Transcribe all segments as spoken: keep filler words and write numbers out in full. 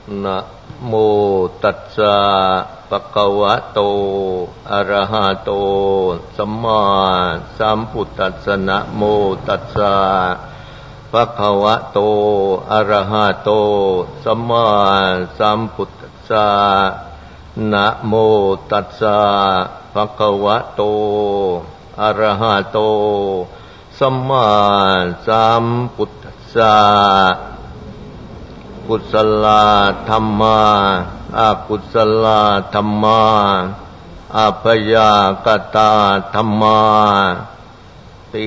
นะโมตัสสะภะคะวะโตอะระหะโตสัมมาสัมพุทธัสสะนะโมตัสสะภะคะวะโตอะระหะโตสัมมาสัมพุทธัสสะนะโมตัสสะภะคะวะโตอะระหะโตสัมมาสัมพุทธัสสะกุศลธัมมาอกุศลธัมมาอัพยากตาธัมมาติ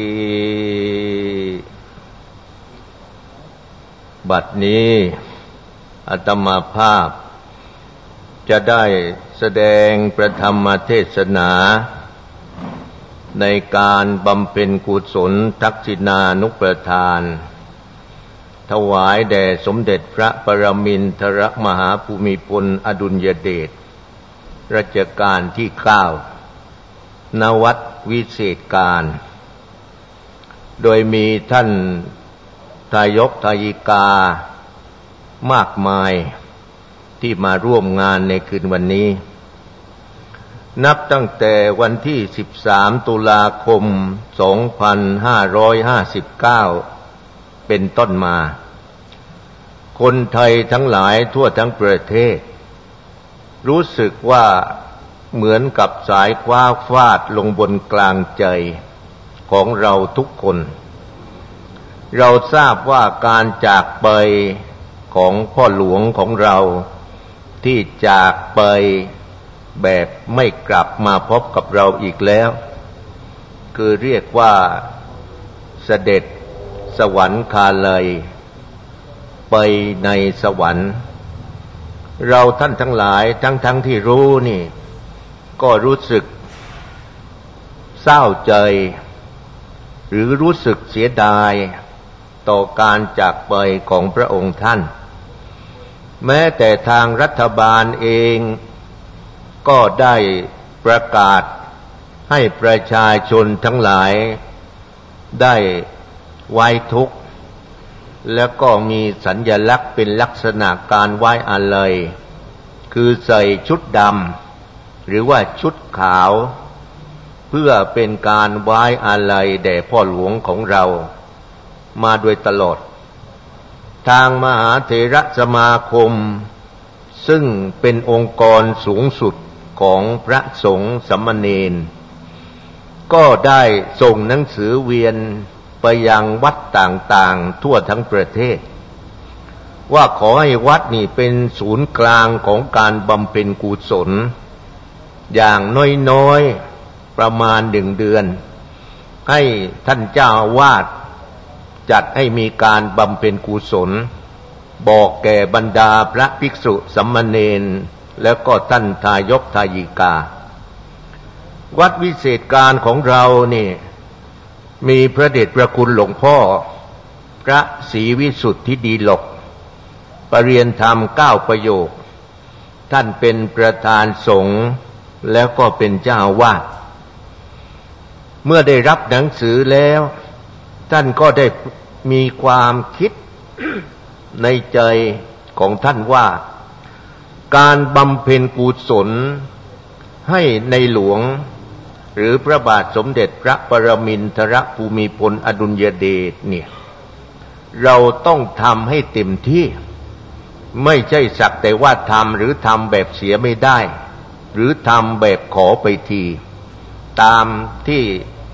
บัดนี้อาตมาภาพจะได้แสดงประธรรมเทศนาในการบำเพ็ญกุศลทักษิณานุปทานถวายแด่สมเด็จพระปรมินทรมหาภูมิพลอดุลยเดชรัชกาลที่เก้านวัดวิเศษการโดยมีท่านทายกทายิกามากมายที่มาร่วมงานในคืนวันนี้นับตั้งแต่วันที่สิบสามตุลาคมสองพันห้าร้อยห้าสิบเก้าเป็นต้นมาคนไทยทั้งหลายทั่วทั้งประเทศรู้สึกว่าเหมือนกับสายฟ้าฟาดลงบนกลางใจของเราทุกคนเราทราบว่าการจากไปของพ่อหลวงของเราที่จากไปแบบไม่กลับมาพบกับเราอีกแล้วคือเรียกว่าเสด็จสวรรคาลัยไปในสวรรค์เราท่านทั้งหลายทั้งทั้งที่รู้นี่ก็รู้สึกเศร้าใจหรือรู้สึกเสียดายต่อการจากไปของพระองค์ท่านแม้แต่ทางรัฐบาลเองก็ได้ประกาศให้ประชาชนทั้งหลายได้ไว้ทุกข์แล้วก็มีสัญลักษณ์เป็นลักษณะการไว้อาลัยคือใส่ชุดดำหรือว่าชุดขาวเพื่อเป็นการไว้อาลัยแด่พ่อหลวงของเรามาโดยตลอดทางมหาเถรสมาคมซึ่งเป็นองค์กรสูงสุดของพระสงฆ์สามเณรก็ได้ส่งหนังสือเวียนไปยังวัดต่างๆทั่วทั้งประเทศว่าขอให้วัดนี่เป็นศูนย์กลางของการบำเพ็ญกุศลอย่างน้อยๆประมาณหนึ่งเดือนให้ท่านเจ้าอาวาสจัดให้มีการบำเพ็ญกุศลบอกแก่บรรดาพระภิกษุสามเณรแล้วก็ท่านทายกทายิกาวัดวิเศษการของเรานี่มีพระเดชพระคุณหลวงพ่อพระศรีวิสุทธิดีหลกประเรียนธรรมเก้าประโยคท่านเป็นประธานสงฆ์แล้วก็เป็นเจ้าอาวาสเมื่อได้รับหนังสือแล้วท่านก็ได้มีความคิด ในใจของท่านว่าการบำเพ็ญกุศลให้ในหลวงหรือพระบาทสมเด็จพระปรมินทรภูมิพลอดุลยเดชเนี่ยเราต้องทำให้เต็มที่ไม่ใช่สักแต่ว่าทำหรือทำแบบเสียไม่ได้หรือทำแบบขอไปทีตามที่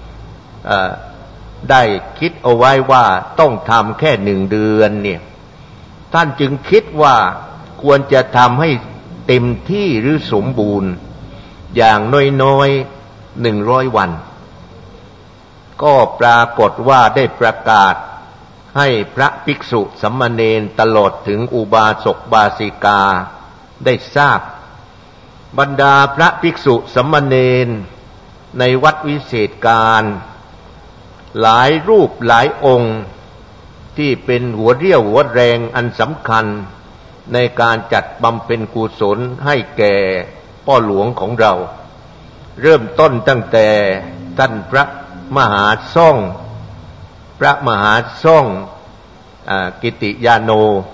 ได้คิดเอาไว้ว่าต้องทำแค่หนึ่งเดือนเนี่ยท่านจึงคิดว่าควรจะทำให้เต็มที่หรือสมบูรณ์อย่างน้อยๆหนึ่งร้อยวันก็ปรากฏว่าได้ประกาศให้พระภิกษุสามเณรตลอดถึงอุบาสกบาสิกาได้ทราบบรรดาพระภิกษุสามเณรในวัดวิเศษการหลายรูปหลายองค์ที่เป็นหัวเรี่ยวหัวแรงอันสำคัญในการจัดบำเพ็ญกุศลให้แก่พ่อหลวงของเราเริ่มต้นตั้งแต่ท่านพระมหาซ่องพระมหาซ่องกิติยาโน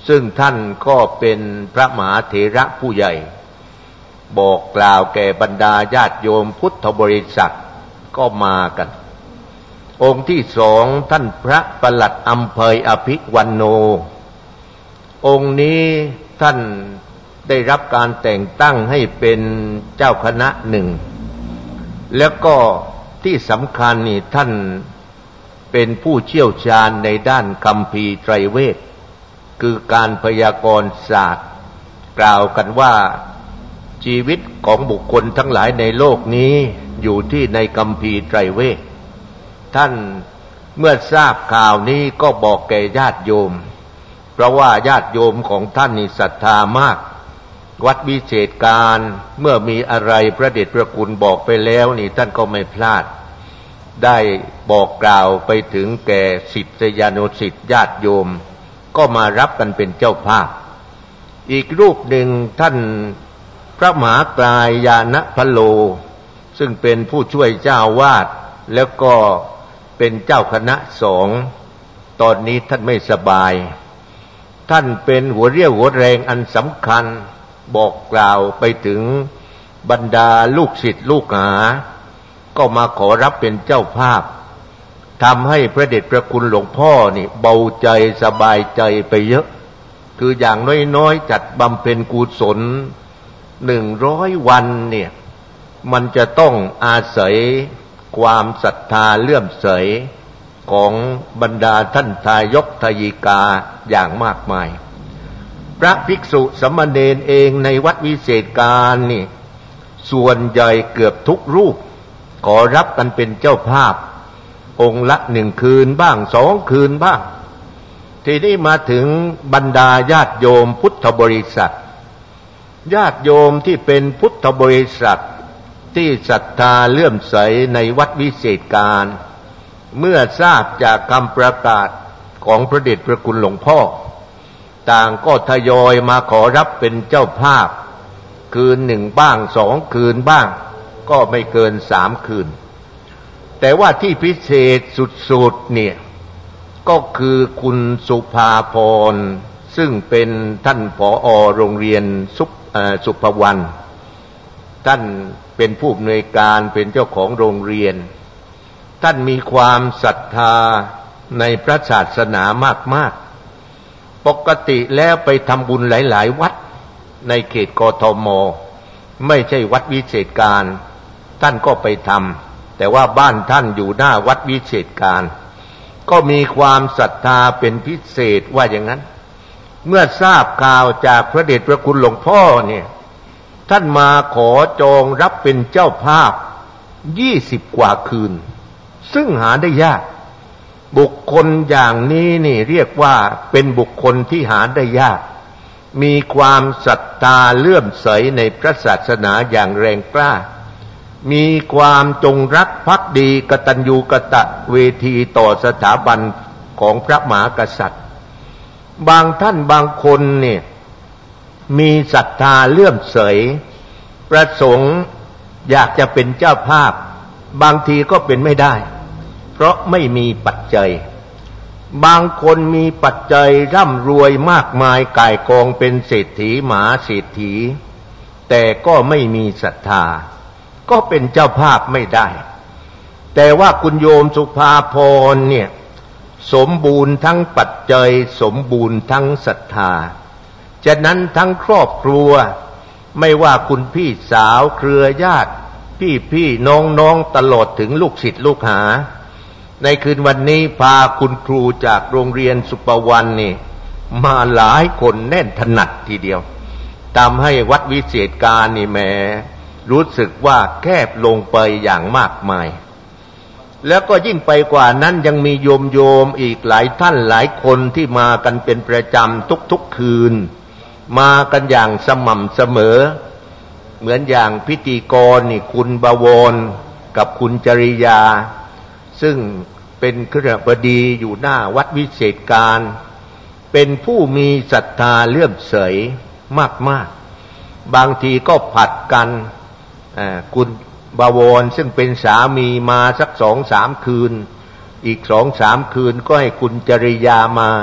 ซึ่งท่านก็เป็นพระมหาเถระผู้ใหญ่บอกกล่าวแก่บรรดาญาติโยมพุทธบริษัทก็มากันองค์ที่สองท่านพระประหลัดอำเภออภิวันโนองค์นี้ท่านได้รับการแต่งตั้งให้เป็นเจ้าคณะหนึ่งแล้วก็ที่สำคัญนี่ท่านเป็นผู้เชี่ยวชาญในด้านคัมภีร์ไตรเวทคือการพยากรณ์ศาสตร์กล่าวกันว่าชีวิตของบุคคลทั้งหลายในโลกนี้อยู่ที่ในคัมภีร์ไตรเวทท่านเมื่อทราบข่าวนี้ก็บอกแก่ญาติโยมเพราะว่าญาติโยมของท่านนี่ศรัทธามากวัดวิเศษการเมื่อมีอะไรพระเดชพระคุณบอกไปแล้วนี่ท่านก็ไม่พลาดได้บอกกล่าวไปถึงแก่ศิษยานุศิษย์ญาติโยมก็มารับกันเป็นเจ้าภาพอีกรูปหนึ่งท่านพระมหากลายญาณพโลซึ่งเป็นผู้ช่วยเจ้าวาดแล้วก็เป็นเจ้าคณะสงฆ์ตอนนี้ท่านไม่สบายท่านเป็นหัวเรี่ยวหัวแรงอันสำคัญบอกกล่าวไปถึงบรรดาลูกศิษย์ลูกหาก็มาขอรับเป็นเจ้าภาพทำให้พระเดชพระคุณหลวงพ่อนี่เบาใจสบายใจไปเยอะคืออย่างน้อยๆจัดบำเพ็ญกุศลหนึ่งร้อยวันเนี่ยมันจะต้องอาศัยความศรัทธาเลื่อมใสของบรรดาท่านทายกทายิกาอย่างมากมายพระภิกษุสามเณรเองในวัดวิเศษการนี่ส่วนใหญ่เกือบทุกรูปขอรับกันเป็นเจ้าภาพองค์ละหนึ่งคืนบ้างสองคืนบ้างทีนี้มาถึงบรรดาญาติโยมพุทธบริษัทญาติโยมที่เป็นพุทธบริษัทที่ศรัทธาเลื่อมใสในวัดวิเศษการเมื่อทราบจากคำประกาศของพระเดชพระคุณหลวงพ่อต่างก็ทยอยมาขอรับเป็นเจ้าภาพคืนหนึ่งบ้างสองคืนบ้างก็ไม่เกินสามคืนแต่ว่าที่พิเศษสุดๆเนี่ยก็คือคุณสุภาพรซึ่งเป็นท่านผอ.โรงเรียนสุสุภวรรณท่านเป็นผู้อำนวยการเป็นเจ้าของโรงเรียนท่านมีความศรัทธาในพระศาสนามากๆปกติแล้วไปทำบุญหลายๆวัดในเขตกทม.ไม่ใช่วัดวิเศษการท่านก็ไปทำแต่ว่าบ้านท่านอยู่หน้าวัดวิเศษการก็มีความศรัทธาเป็นพิเศษว่าอย่างนั้นเมื่อทราบข่าวจากพระเดชพระคุณหลวงพ่อเนี่ยท่านมาขอจองรับเป็นเจ้าภาพยี่สิบกว่าคืนซึ่งหาได้ยากบุคคลอย่างนี้นี่เรียกว่าเป็นบุคคลที่หาได้ยากมีความศรัทธาเลื่อมใสในพระศาสนาอย่างแรงกล้ามีความจงรักภักดีกตัญญูกตเวทีต่อสถาบันของพระมหากษัตริย์บางท่านบางคนเนี่ยมีศรัทธาเลื่อมใสประสงค์อยากจะเป็นเจ้าภาพบางทีก็เป็นไม่ได้เพราะไม่มีปัจจัยบางคนมีปัจจัยร่ำรวยมากมายก่ายกองเป็นเศรษฐีมหาเศรษฐีแต่ก็ไม่มีศรัทธาก็เป็นเจ้าภาพไม่ได้แต่ว่าคุณโยมสุภาพรเนี่ยสมบูรณ์ทั้งปัจจัยสมบูรณ์ทั้งศรัทธาฉะนั้นทั้งครอบครัวไม่ว่าคุณพี่สาวเครือญาติพี่พี่น้องน้องตลอดถึงลูกศิษย์ลูกหาในคืนวันนี้พาคุณครูจากโรงเรียนสุปวรรณนี่มาหลายคนแน่นถนัดทีเดียวทำให้วัดวิเศษการนี่แหมรู้สึกว่าแคบลงไปอย่างมากมายแล้วก็ยิ่งไปกว่านั้นยังมีโยมโยมอีกหลายท่านหลายคนที่มากันเป็นประจำทุกๆคืนมากันอย่างสม่ำเสมอเหมือนอย่างพิธีกรนี่คุณบวรกับคุณจริยาซึ่งเป็นคฤบดีอยู่หน้าวัดวิเศษการเป็นผู้มีศรัทธาเลื่อมใสมากๆบางทีก็ผัดกันคุณบวรซึ่งเป็นสามีมาสักสองสามคืนอีกสองสามคืนก็ให้คุณจริยามา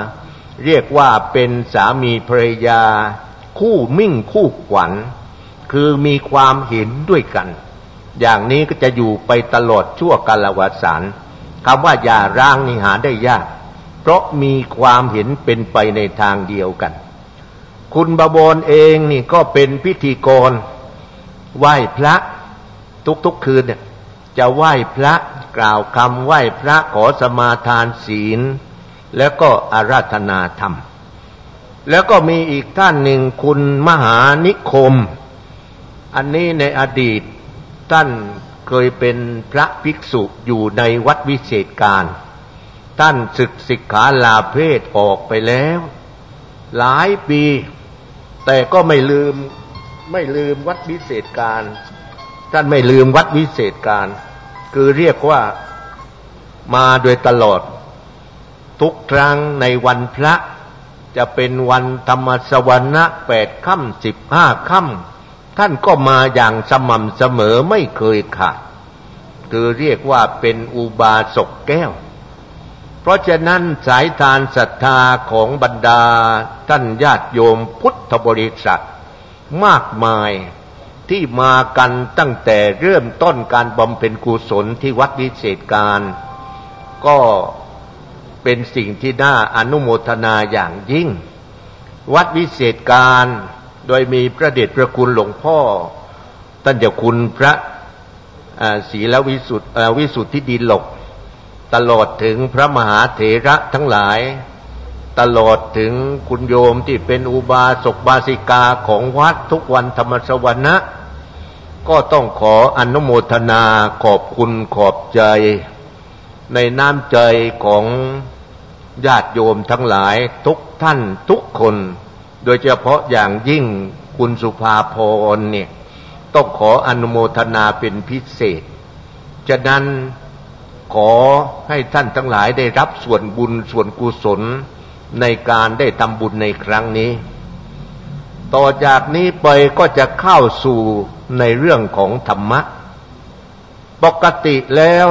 เรียกว่าเป็นสามีภรรยาคู่มิ่งคู่ขวัญคือมีความเห็นด้วยกันอย่างนี้ก็จะอยู่ไปตลอดชั่วกาลวสานคำว่าอย่าร้างนี่หาได้ยากเพราะมีความเห็นเป็นไปในทางเดียวกันคุณบวรเองนี่ก็เป็นพิธีกรไหว้พระทุกๆคืนเนี่ยจะไหว้พระกล่าวคำไหว้พระขอสมาทานศีลแล้วก็อาราธนาธรรมแล้วก็มีอีกท่านหนึ่งคุณมหานิคมอันนี้ในอดีตท่านเคยเป็นพระภิกษุอยู่ในวัดวิเศษการท่านศึกสิกขาลาเพศออกไปแล้วหลายปีแต่ก็ไม่ลืมไม่ลืมวัดวิเศษการท่านไม่ลืมวัดวิเศษการคือเรียกว่ามาโดยตลอดทุกครั้งในวันพระจะเป็นวันธรรมสวนะแปดค่ำสิบห้าค่ำท่านก็มาอย่างสม่ำเสมอไม่เคยขาดคือเรียกว่าเป็นอุบาสกแก้วเพราะฉะนั้นสายทานศรัทธาของบรรดาท่านญาติโยมพุทธบริษัทมากมายที่มากันตั้งแต่เริ่มต้นการบำเพ็ญกุศลที่วัดวิเศษการก็เป็นสิ่งที่น่าอนุโมทนาอย่างยิ่งวัดวิเศษการโดยมีพระเดชพระคุณหลวงพ่อท่านเจ้าคุณพระศรีลวิสุทธิวิสุทธิดีหลกตลอดถึงพระมหาเถระทั้งหลายตลอดถึงคุณโยมที่เป็นอุบาสกบาสิกาของวัดทุกวันธรรมสวนะก็ต้องขออนุโมทนาขอบคุณขอบใจในน้ำใจของญาติโยมทั้งหลายทุกท่านทุกคนโดยเฉพาะอย่างยิ่งคุณสุภาพรเนี่ยต้องขออนุโมทนาเป็นพิเศษฉะนั้นขอให้ท่านทั้งหลายได้รับส่วนบุญส่วนกุศลในการได้ทำบุญในครั้งนี้ต่อจากนี้ไปก็จะเข้าสู่ในเรื่องของธรรมะปกติแล้ว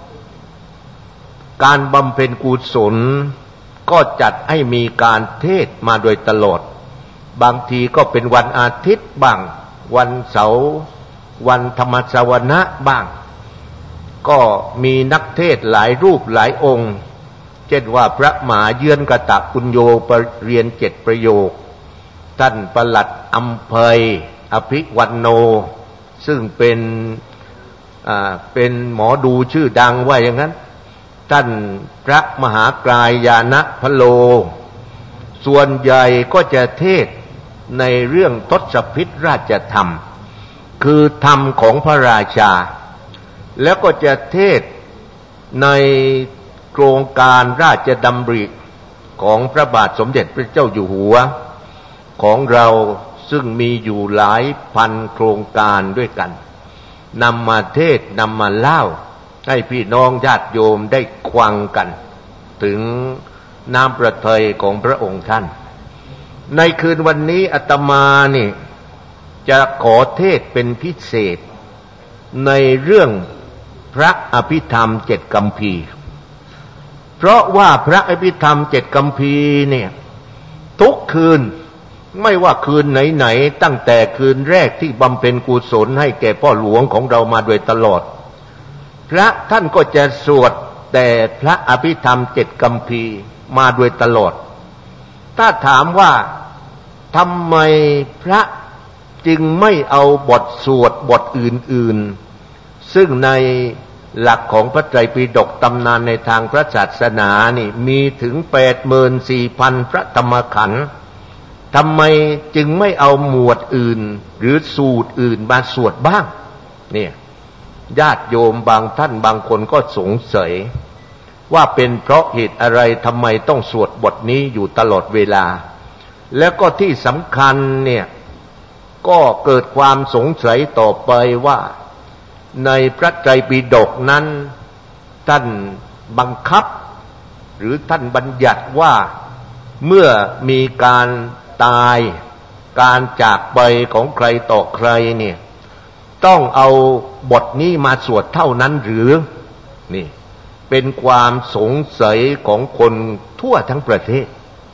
การบำเพ็ญกุศลก็จัดให้มีการเทศน์มาโดยตลอดบางทีก็เป็นวันอาทิตย์บ้างวันเสาร์วันธรรมสวนะบ้างก็มีนักเทศน์หลายรูปหลายองค์เช่นว่าพระมหาเยือนกตปุญโญปเรียนเจ็ดประโยคท่านปลัดอัมภัยอภิวันโนซึ่งเป็นอ่าเป็นหมอดูชื่อดังว่าอย่างนั้นท่านพระมหากรายานะพโลส่วนใหญ่ก็จะเทศในเรื่องทศพิธราชธรรมคือธรรมของพระราชาแล้วก็จะเทศในโครงการราชดำริของพระบาทสมเด็จพระเจ้าอยู่หัวของเราซึ่งมีอยู่หลายพันโครงการด้วยกันนำมาเทศนำมาเล่าให้พี่น้องญาติโยมได้ควังกันถึงน้ำพระทัยของพระองค์ท่านในคืนวันนี้อาตมานี่จะขอเทศเป็นพิเศษในเรื่องพระอภิธรรมเจ็ดคัมภีร์เพราะว่าพระอภิธรรมเจ็ดคัมภีร์เนี่ยทุกคืนไม่ว่าคืนไหนๆตั้งแต่คืนแรกที่บำเพ็ญกุศลให้แก่พ่อหลวงของเรามาโดยตลอดพระท่านก็จะสวดแต่พระอภิธรรมเจ็ดคัมภีร์มาโดยตลอดถ้าถามว่าทำไมพระจึงไม่เอาบทสวดบทอื่นๆซึ่งในหลักของพระไตรปิฎกตำนานในทางพระศาสนานี่มีถึง แปดหมื่นสี่พัน พระธรรมขันธ์ทำไมจึงไม่เอาหมวดอื่นหรือสูตรอื่นมาสวดบ้างเนี่ยญาติโยมบางท่านบางคนก็สงสัยว่าเป็นเพราะเหตุอะไรทำไมต้องสวดบทนี้อยู่ตลอดเวลาแล้วก็ที่สำคัญเนี่ยก็เกิดความสงสัยต่อไปว่าในพระไตรปิฎกนั้นท่านบังคับหรือท่านบัญญัติว่าเมื่อมีการตายการจากไปของใครต่อใครเนี่ยต้องเอาบทนี้มาสวดเท่านั้นหรือนี่เป็นความสงสัยของคนทั่วทั้งประเทศ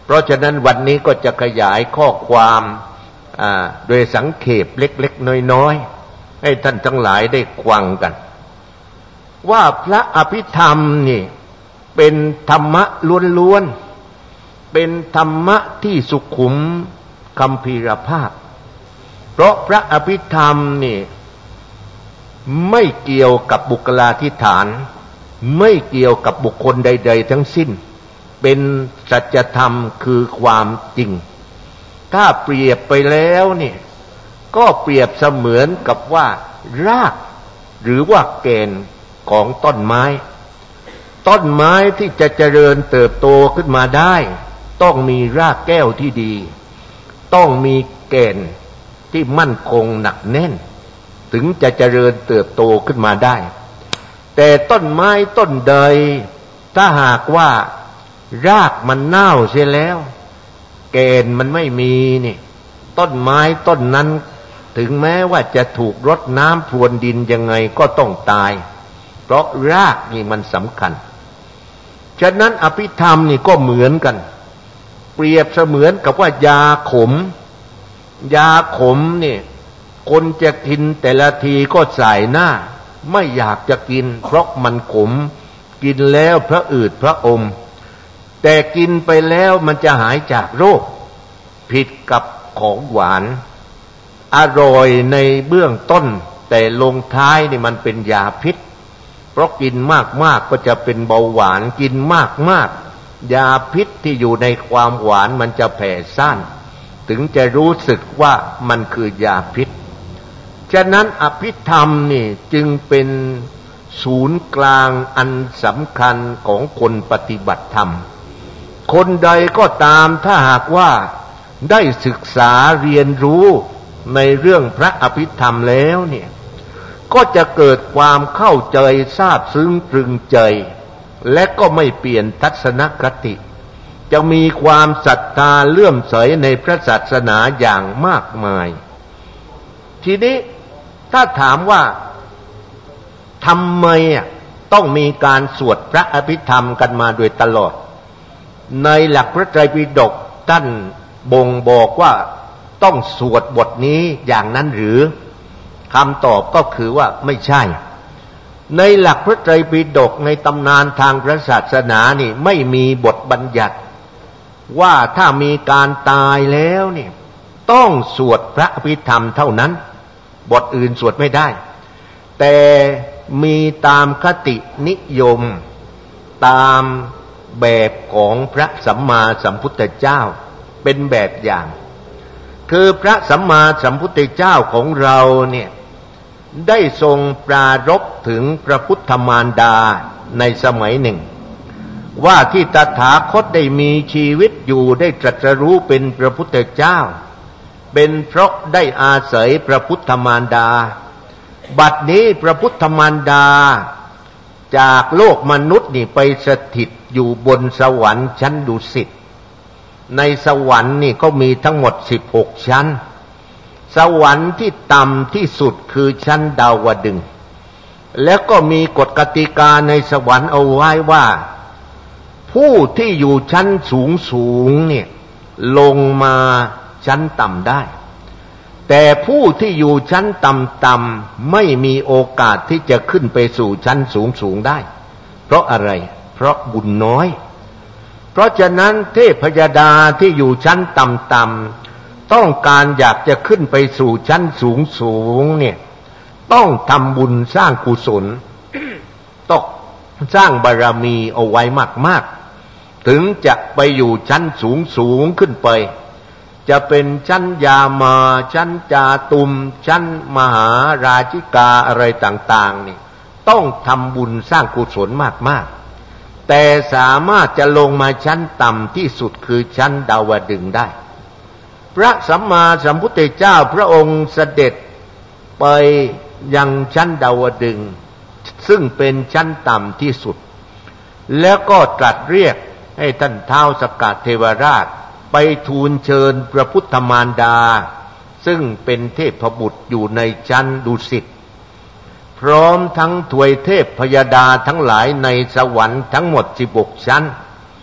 เพราะฉะนั้นวันนี้ก็จะขยายข้อความโดยสังเขปเล็กๆน้อยๆให้ท่านทั้งหลายได้ฟังกันว่าพระอภิธรรมนี่เป็นธรรมะล้วนๆเป็นธรรมะที่สุขุมคัมภีรภาพเพราะพระอภิธรรมนี่ไม่เกี่ยวกับบุคลาธิฐานไม่เกี่ยวกับบุคคลใดๆทั้งสิ้นเป็นสัจธรรมคือความจริงถ้าเปรียบไปแล้วเนี่ยก็เปรียบเสมือนกับว่ารากหรือว่าแกนของต้นไม้ต้นไม้ที่จะเจริญเติบโตขึ้นมาได้ต้องมีรากแก้วที่ดีต้องมีแกนที่มั่นคงหนักแน่นถึงจะเจริญเติบโตขึ้นมาได้แต่ต้นไม้ต้นใดถ้าหากว่ารากมันเน่าเสียแล้วแกนมันไม่มีนี่ต้นไม้ต้นนั้นถึงแม้ว่าจะถูกรดน้ำพรวนดินยังไงก็ต้องตายเพราะรากนี่มันสำคัญฉะนั้นอภิธรรมนี่ก็เหมือนกันเปรียบเสมือนกับว่ายาขมยาขมนี่คนจะกินแต่ละทีก็ใส่หน้าไม่อยากจะกินเพราะมันขมกินแล้วพระอืดพระอมแต่กินไปแล้วมันจะหายจากโรคผิดกับของหวานอร่อยในเบื้องต้นแต่ลงท้ายนี่มันเป็นยาพิษเพราะกินมากๆก็จะเป็นเบาหวานกินมากๆยาพิษที่อยู่ในความหวานมันจะแผ่ซ่านถึงจะรู้สึกว่ามันคือยาพิษฉะนั้นอภิธรรมนี่จึงเป็นศูนย์กลางอันสำคัญของคนปฏิบัติธรรมคนใดก็ตามถ้าหากว่าได้ศึกษาเรียนรู้ในเรื่องพระอภิธรรมแล้วเนี่ยก็จะเกิดความเข้าใจซาบซึ้งตรึงใจและก็ไม่เปลี่ยนทัศนคติจะมีความศรัทธาเลื่อมใสในพระศาสนาอย่างมากมายทีนี้ถ้าถามว่าทำไมต้องมีการสวดพระอภิธรรมกันมาโดยตลอดในหลักพระไตรปิฎกท่านบ่งบอกว่าต้องสวดบทนี้อย่างนั้นหรือคำตอบก็คือว่าไม่ใช่ในหลักพระไตรปิฎกในตำนานทางพระศาสนานี่ไม่มีบทบัญญัติว่าถ้ามีการตายแล้วเนี่ยต้องสวดพระอภิธรรมเท่านั้นบทอื่นสวดไม่ได้แต่มีตามคตินิยมตามแบบของพระสัมมาสัมพุทธเจ้าเป็นแบบอย่างคือพระสัมมาสัมพุทธเจ้าของเราเนี่ยได้ทรงปรารภถึงพระพุทธมารดาในสมัยหนึ่งว่าที่ตถาคตได้มีชีวิตอยู่ได้ตรัสรู้เป็นพระพุทธเจ้าเป็นเพราะได้อาศัยพระพุทธมารดาบัดนี้พระพุทธมารดาจากโลกมนุษย์นี่ไปสถิตอยู่บนสวรรค์ชั้นดุสิตในสวรรค์นี่ก็มีทั้งหมดสิบหกชั้นสวรรค์ที่ต่ำที่สุดคือชั้นดาวดึงส์แล้วก็มีกฎกติกาในสวรรค์เอาไว้ว่าผู้ที่อยู่ชั้นสูงสูงเนี่ยลงมาชั้นต่ำได้แต่ผู้ที่อยู่ชั้นต่ำๆไม่มีโอกาสที่จะขึ้นไปสู่ชั้นสูงสูงได้เพราะอะไรเพราะบุญน้อยเพราะฉะนั้นเทพยดาที่อยู่ชั้นต่ำๆต้องการอยากจะขึ้นไปสู่ชั้นสูงสูงเนี่ยต้องทำบุญสร้างกุศล ต้องสร้างบารมีเอาไว้มากๆถึงจะไปอยู่ชั้นสูงสูงขึ้นไปจะเป็นชั้นยามาชั้นจาตุมชั้นมหาราชิกาอะไรต่างๆนี่ต้องทำบุญสร้างกุศลมากๆแต่สามารถจะลงมาชั้นต่ำที่สุดคือชั้นดาวดึงส์ได้พระสัมมาสัมพุทธเจ้าพระองค์เสด็จไปยังชั้นดาวดึงส์ซึ่งเป็นชั้นต่ำที่สุดแล้วก็ตรัสเรียกให้ท่านท้าวสักกะเทวราชไปทูลเชิญพระพุทธมารดาซึ่งเป็นเทพบุตรอยู่ในชั้นดุสิตพร้อมทั้งถวยเทพพยดาทั้งหลายในสวรรค์ทั้งหมดสิบหกชั้น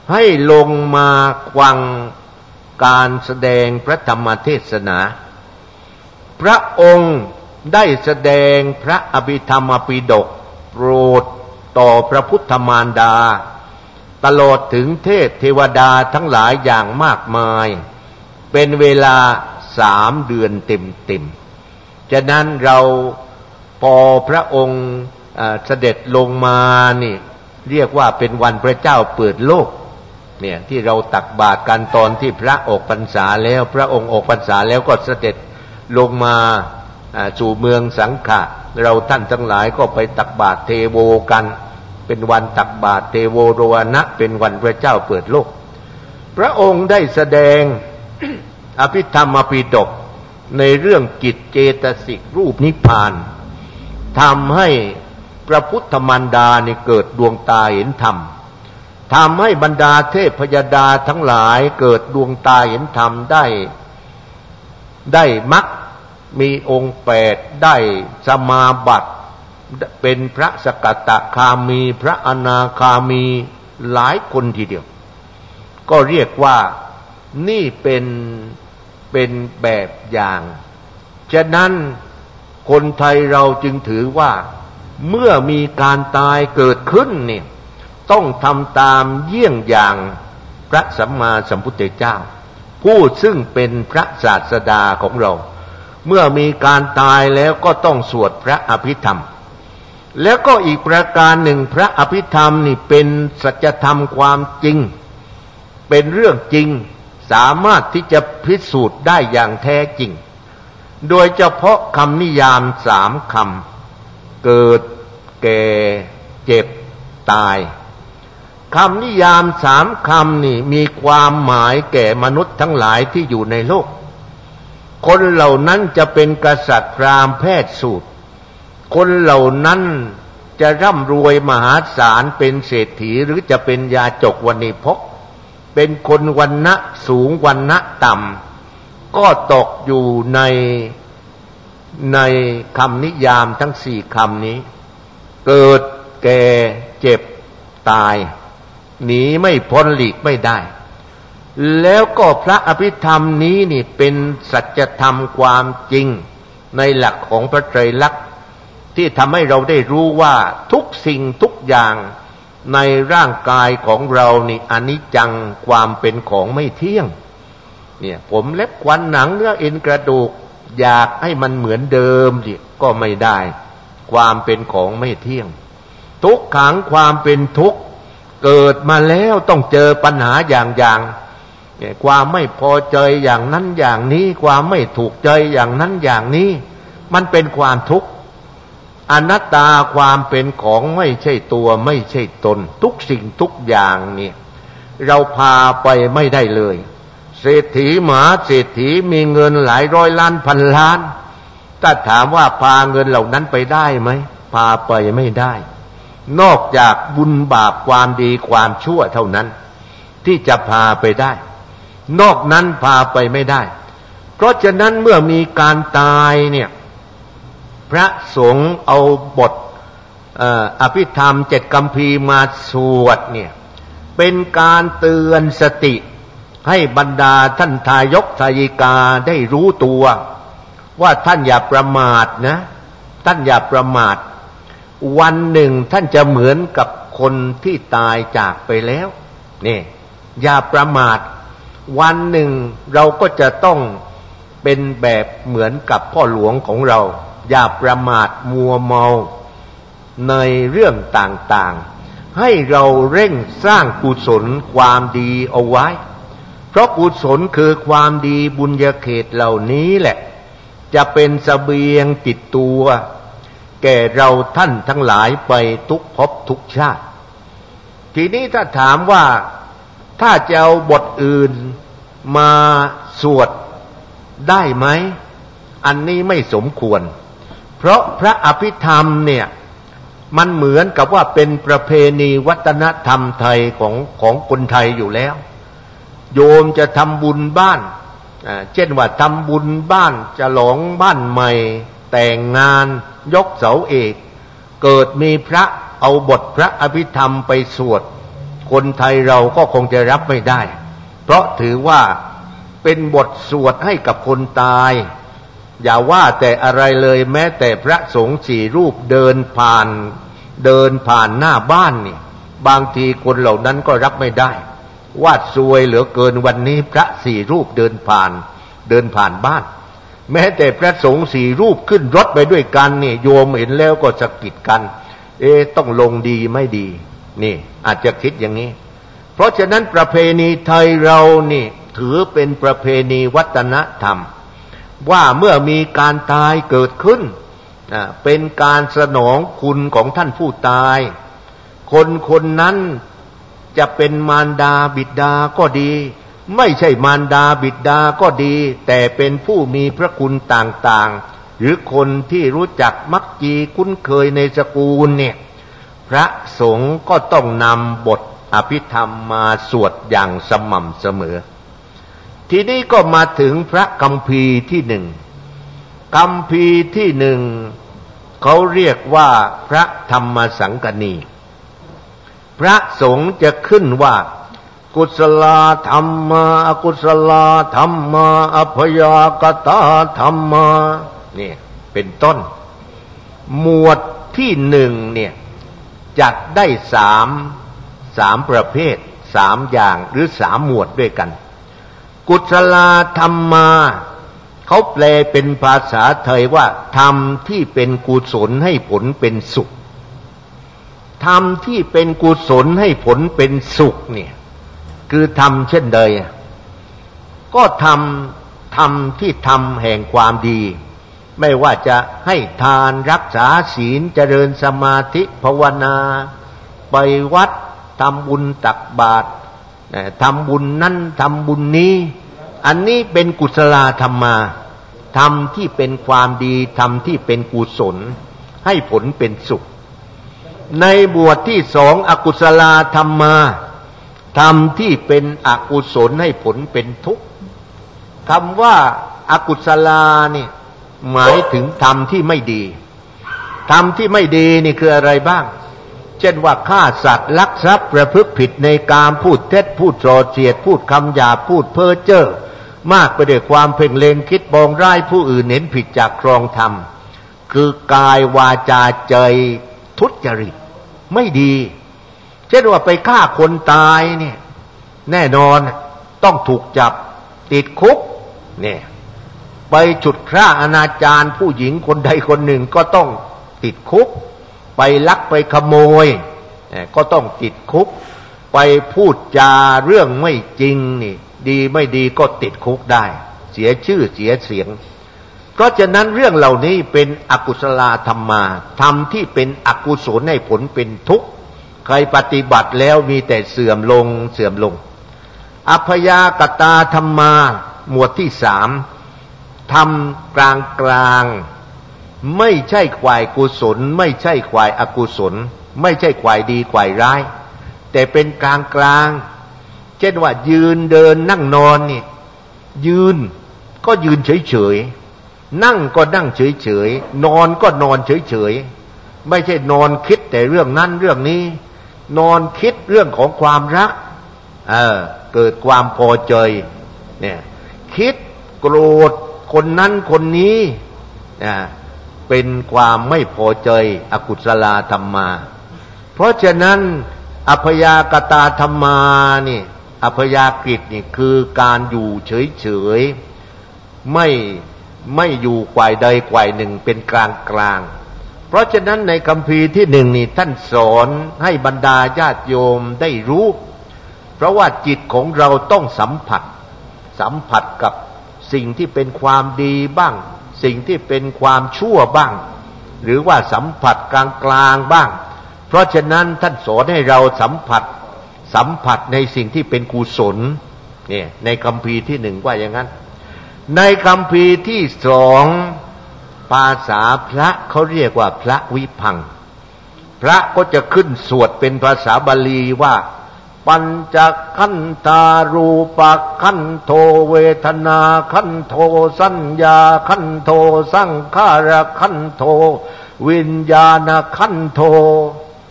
ให้ลงมาฟังการแสดงพระธรรมเทศนาพระองค์ได้แสดงพระอภิธรรมปิฎกโปรดต่อพระพุทธมารดาตลอดถึงเทพเทวดาทั้งหลายอย่างมากมายเป็นเวลาสามเดือนเต็มๆฉะนั้นเราพอพระองค์เสด็จลงมานี่เรียกว่าเป็นวันพระเจ้าเปิดโลกเนี่ยที่เราตักบาตรกันตอนที่พระออกพรรษาแล้วพระองค์ออกพรรษาแล้วก็เสด็จลงมาสู่เมืองสังขะเราท่านทั้งหลายก็ไปตักบาตรเทโวกันเป็นวันตักบาตรเทโวโรวนะเป็นวันพระเจ้าเปิดโลกพระองค์ได้แสดง อภิธรรมปิฎกในเรื่องกิจเจตสิกรูปนิพพานทำให้พระพุทธมารดาเนี่ยเกิดดวงตาเห็นธรรมทำให้บรรดาเทพยดาทั้งหลายเกิดดวงตาเห็นธรรมได้ได้มรรคมีองค์แปดได้สมาบัติเป็นพระสกัตตคามีพระอนาคามีหลายคนทีเดียวก็เรียกว่านี่เป็นเป็นแบบอย่างฉะนั้นคนไทยเราจึงถือว่าเมื่อมีการตายเกิดขึ้นเนี่ยต้องทำตามเยี่ยงอย่างพระสัมมาสัมพุทธเจ้าผู้ซึ่งเป็นพระศาสดาของเราเมื่อมีการตายแล้วก็ต้องสวดพระอภิธรรมแล้วก็อีกประการหนึ่งพระอภิธรรมนี่เป็นสัจธรรมความจริงเป็นเรื่องจริงสามารถที่จะพิสูจน์ได้อย่างแท้จริงโดยเฉพาะคำนิยามสามคำเกิดแก่เจ็บตายคำนิยามสามคำนี่มีความหมายแก่มนุษย์ทั้งหลายที่อยู่ในโลกคนเหล่านั้นจะเป็นกษัตริย์พราหมณ์แพทย์สูตรคนเหล่านั้นจะร่ำรวยมหาศาลเป็นเศรษฐีหรือจะเป็นยาจกวณิพกเป็นคนวรรณะสูงวรรณะต่ำก็ตกอยู่ในในคำนิยามทั้งสี่คำนี้เกิดแก่เจ็บตายหนีไม่พ้นหลีกไม่ได้แล้วก็พระอภิธรรมนี้นี่เป็นสัจธรรมความจริงในหลักของพระไตรลักษณ์ที่ทำให้เราได้รู้ว่าทุกสิ่งทุกอย่างในร่างกายของเรานี่อนิจจังความเป็นของไม่เที่ยงเนี่ยผมเล็บขวัญหนังเนื้อเอ็นกระดูกอยากให้มันเหมือนเดิมสิก็ไม่ได้ความเป็นของไม่เที่ยงทุกขังความเป็นทุกข์เกิดมาแล้วต้องเจอปัญหาอย่างๆเนี่ยความไม่พอใจอย่างนั้นอย่างนี้ความไม่ถูกใจอย่างนั้นอย่างนี้มันเป็นความทุกข์อนัตตาความเป็นของไม่ใช่ตัวไม่ใช่ตนทุกสิ่งทุกอย่างเนี่ยเราพาไปไม่ได้เลยเศรษฐีมหาเศรษฐีมีเงินหลายร้อยล้านพันล้านถ้าถามว่าพาเงินเหล่านั้นไปได้ไหมพาไปไม่ได้นอกจากบุญบาปความดีความชั่วเท่านั้นที่จะพาไปได้นอกนั้นพาไปไม่ได้เพราะฉะนั้นเมื่อมีการตายเนี่ยพระสงฆ์เอาบทอภิธรรมเจ็ดคัมภีร์มาสวดเนี่ยเป็นการเตือนสติให้บรรดาท่านทายกทายิกาได้รู้ตัวว่าท่านอย่าประมาทนะท่านอย่าประมาทวันหนึ่งท่านจะเหมือนกับคนที่ตายจากไปแล้วนี่อย่าประมาทวันหนึ่งเราก็จะต้องเป็นแบบเหมือนกับพ่อหลวงของเราอย่าประมาทมัวเมาในเรื่องต่างๆให้เราเร่งสร้างกุศลความดีเอาไว้เพราะกุศลคือความดีบุญญาเขตเหล่านี้แหละจะเป็นเสบียงติดตัวแก่เราท่านทั้งหลายไปทุกภพทุกชาติทีนี้ถ้าถามว่าถ้าจะเอาบทอื่นมาสวดได้ไหมอันนี้ไม่สมควรเพราะพระอภิธรรมเนี่ยมันเหมือนกับว่าเป็นประเพณีวัฒนธรรมไทยของของคนไทยอยู่แล้วโยมจะทำบุญบ้านเช่นว่าทำบุญบ้านฉลองบ้านใหม่แต่งงานยกเสาเอกเกิดมีพระเอาบทพระอภิธรรมไปสวดคนไทยเราก็คงจะรับไม่ได้เพราะถือว่าเป็นบทสวดให้กับคนตายอย่าว่าแต่อะไรเลยแม้แต่พระสงฆ์สี่รูปเดินผ่านเดินผ่านหน้าบ้านนี่บางทีคนเหล่านั้นก็รับไม่ได้ว่าซวยเหลือเกินวันนี้พระสี่รูปเดินผ่านเดินผ่านบ้านแม้แต่พระสงฆ์สี่รูปขึ้นรถไปด้วยกันนี่โยมเห็นแล้วก็สะกิดกันเอ๊ะต้องลงดีไม่ดีนี่อาจจะคิดอย่างนี้เพราะฉะนั้นประเพณีไทยเรานี่ถือเป็นประเพณีวัฒนธรรมว่าเมื่อมีการตายเกิดขึ้นเป็นการสนองคุณของท่านผู้ตายคนคนนั้นจะเป็นมารดาบิดาก็ดีไม่ใช่มารดาบิดาก็ดีแต่เป็นผู้มีพระคุณต่างๆหรือคนที่รู้จักมักจีคุ้นเคยในสกุลเนี่ยพระสงฆ์ก็ต้องนำบทอภิธรรมมาสวดอย่างสม่ำเสมอทีนี้ก็มาถึงพระคัมภีร์ที่หนึ่งคัมภีร์ที่หนึ่งเขาเรียกว่าพระธรรมสังกณีพระสงฆ์จะขึ้นว่ากุศลธรรมาอกุศลธรรมาอภยากตาธรรมานี่เป็นต้นหมวดที่หนึ่งเนี่ยจัดได้สามสามประเภทสามอย่างหรือสามหมวดด้วยกันกุศลธรรมาเขาแปลเป็นภาษาไทยว่าธรรมที่เป็นกุศลให้ผลเป็นสุขธรรมที่เป็นกุศลให้ผลเป็นสุขเนี่ยคือธรรมเช่นใดก็ทำธรรมที่ทำแห่งความดีไม่ว่าจะให้ทานรักษาศีลเจริญสมาธิภาวนาไปวัดทำบุญตักบาตรทำบุญนั้นทำบุญนี้อันนี้เป็นกุศลธรรมาธรรมที่เป็นความดีธรรมที่เป็นกุศลให้ผลเป็นสุขในบวชที่สองอกุศลธรรมาธรรมที่เป็นอกุศลให้ผลเป็นทุกข์คำว่าอกุศลานี่หมายถึงธรรมที่ไม่ดีธรรมที่ไม่ดีนี่คืออะไรบ้างเช่นว่าฆ่าสัตว์ลักทรัพย์ประพฤติผิดในกามพูดเท็จพูดส่อเสียดพูดคำหยาบพูดเพ้อเจ้อมากไปด้วยความเพ่งเล็งคิดปองร้ายผู้อื่นเห็นผิดจากครองธรรมคือกายวาจาใจทุจริตไม่ดีเช่นว่าไปฆ่าคนตายเนี่ยแน่นอนต้องถูกจับติดคุกเนี่ยไปฉุดฆ่าอนาจารผู้หญิงคนใดคนหนึ่งก็ต้องติดคุกไปลักไปขโมยก็ต้องติดคุกไปพูดจาเรื่องไม่จริงนี่ดีไม่ดีก็ติดคุกได้เสียชื่อเสียเสียงเพราะฉะนั้นเรื่องเหล่านี้เป็นอกุศลธรรมาธรรมที่เป็นอกุศลให้ผลเป็นทุกข์ใครปฏิบัติแล้วมีแต่เสื่อมลงเสื่อมลงอภยากตาธรรมาหมวดที่สามธรรมกลางกลางไม่ใช่ฝ่ายกุศลไม่ใช่ฝ่ายอกุศลไม่ใช่ฝ่ายดีฝ่ายร้ายแต่เป็นกลางกลางเช่นว่ายืนเดินนั่งนอนนี่ยืนก็ยืนเฉยๆนั่งก็นั่งเฉยๆนอนก็นอนเฉยๆไม่ใช่นอนคิดแต่เรื่องนั้นเรื่องนี้นอนคิดเรื่องของความรักเออเกิดความพอใจเนี่ยคิดโกรธคนนั้นคนนี้นะเป็นความไม่พอใจอกุศลธรรมาเพราะฉะนั้นอภยากตาธรรมานี่อภยากฤตนี่คือการอยู่เฉยๆไม่ไม่อยู่ฝ่ายใดฝ่ายหนึ่งเป็นกลางกลางเพราะฉะนั้นในคัมภีร์ที่หนึ่งนี่ท่านสอนให้บรรดาญาติโยมได้รู้เพราะว่าจิตของเราต้องสัมผัสสัมผัสกับสิ่งที่เป็นความดีบ้างสิ่งที่เป็นความชั่วบ้างหรือว่าสัมผัสกลางกลางบ้างเพราะฉะนั้นท่านสอนให้เราสัมผัสสัมผัสในสิ่งที่เป็นกุศลเนี่ยในคัมภีร์ที่หนึ่งว่าอย่างนั้นในคัมภีร์ที่สองภาษาพระเขาเรียกว่าพระวิพังค์พระก็จะขึ้นสวดเป็นภาษาบาลีว่าปัญจขันธารูปขันโธเวทนาขันโธสัญญาขันโธสังขารขันโธวิญญาณขันโธ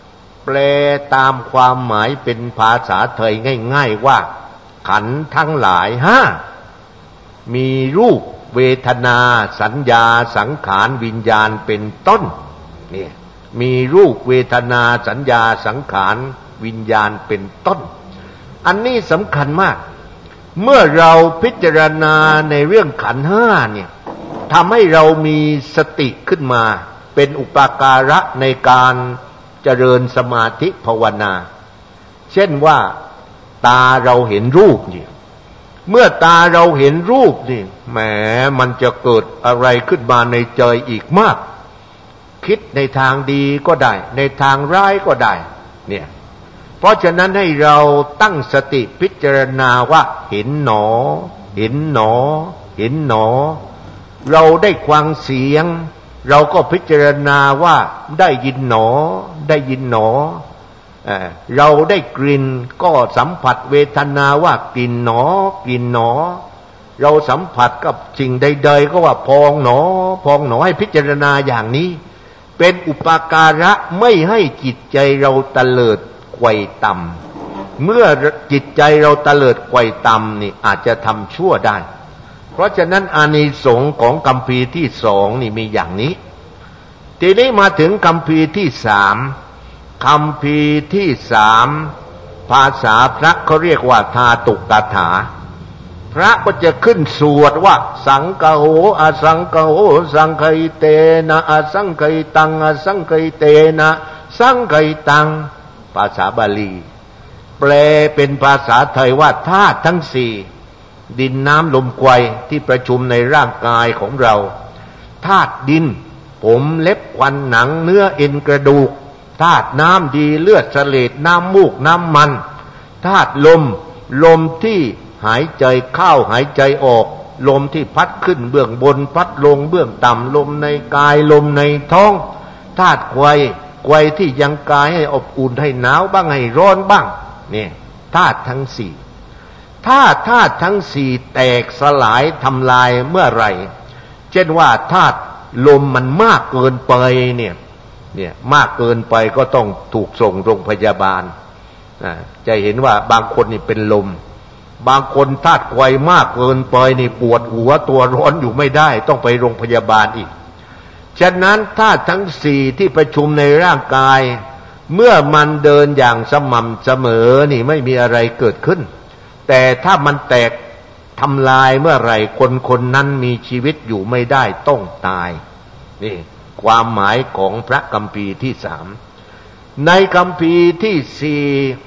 แปลตามความหมายเป็นภาษาไทยง่ายๆว่าขันธ์ทั้งหลายห้ามีรูปเวทนาสัญญาสังขารวิญญาณเป็นต้นเนี่ยมีรูปเวทนาสัญญาสังขารวิญญาณเป็นต้นอันนี้สำคัญมากเมื่อเราพิจารณาในเรื่องขันธ์ห้าเนี่ยทำให้เรามีสติขึ้นมาเป็นอุปการะในการเจริญสมาธิภาวนาเช่นว่าตาเราเห็นรูปเนี่ยเมื่อตาเราเห็นรูปนี่แหมมันจะเกิดอะไรขึ้นมาในใจอีกมากคิดในทางดีก็ได้ในทางร้ายก็ได้เนี่ยเพราะฉะนั้นให้เราตั้งสติพิจารณาว่าเห็นหนอเห็นหนอเห็นหนอเราได้ฟังเสียงเราก็พิจารณาว่าได้ยินหนอได้ยินหนอเอ่อเราได้กลิ่นก็สัมผัสเวทนาว่ากลิ่นหนอกลิ่นหนอเราสัมผัสกับสิ่งใดๆก็ว่าพองหนอพองหนอให้พิจารณาอย่างนี้เป็นอุปการะไม่ให้จิตใจเราตะเลิดไกวต่ำเมื่อจิตใจเราตะเลิดไกวต่ำนี่อาจจะทำชั่วได้เพราะฉะนั้นอานิสงส์ของคัมภีร์ที่สองนี่มีอย่างนี้ทีนี้มาถึงคัมภีร์ที่สามคัมภีร์ที่สามภาษาพระเขาเรียกว่าธาตุกถาพระก็จะขึ้นสวดว่าสังฆโหอสังฆโหสังฆิเตนะอสังฆิตังอสังฆิเตนะสังฆิตังภาษาบาลีแปลเป็นภาษาไทยว่าธาตุทั้งสี่ดินน้ำลมไฟที่ประชุมในร่างกายของเราธาตุดินผมเล็บควันหนังเนื้อเอ็นกระดูกธาตุน้ำดีเลือดเสลดน้ำมูกน้ำมันธาตุลมลมที่หายใจเข้าหายใจออกลมที่พัดขึ้นเบื้องบนพัดลงเบื้องต่ำลมในกายลมในท้องธาตุไฟไฟที่ยังกายให้อบอุ่นให้หนาวบ้างให้ร้อนบ้างนี่ธาตุทั้งสี่ถ้าธาตุทั้งสี่แตกสลายทำลายเมื่อไหร่เช่นว่าธาตุลมมันมากเกินไปเนี่ยเนี่ยมากเกินไปก็ต้องถูกส่งโรงพยาบาลจะเห็นว่าบางคนนี่เป็นลมบางคนธาตุไฟมากเกินไปนี่ปวดหัวตัวร้อนอยู่ไม่ได้ต้องไปโรงพยาบาลอีกฉะนั้นธาตุทั้งสี่ที่ประชุมในร่างกายเมื่อมันเดินอย่างสม่ำเสมอนี่ไม่มีอะไรเกิดขึ้นแต่ถ้ามันแตกทำลายเมื่อไหร่คนคนนั้นมีชีวิตอยู่ไม่ได้ต้องตายนี่ความหมายของพระคัมภีร์ที่สามในคัมภีร์ที่สี่